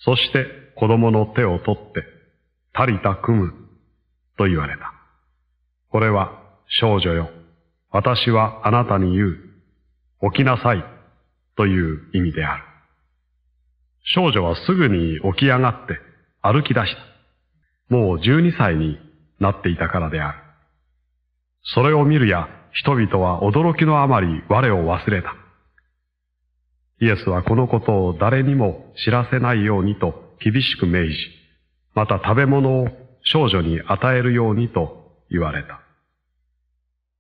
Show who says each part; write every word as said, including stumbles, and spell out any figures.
Speaker 1: そして子供の手を取って、タリタ組む、と言われた。これは、少女よ、私はあなたに言う、起きなさい、という意味である。少女はすぐに起き上がって歩き出した。もう十二歳になっていたからである。それを見るや人々は驚きのあまり我を忘れた。イエスはこのことを誰にも知らせないようにと厳しく命じ、また食べ物を少女に与えるようにと言われた。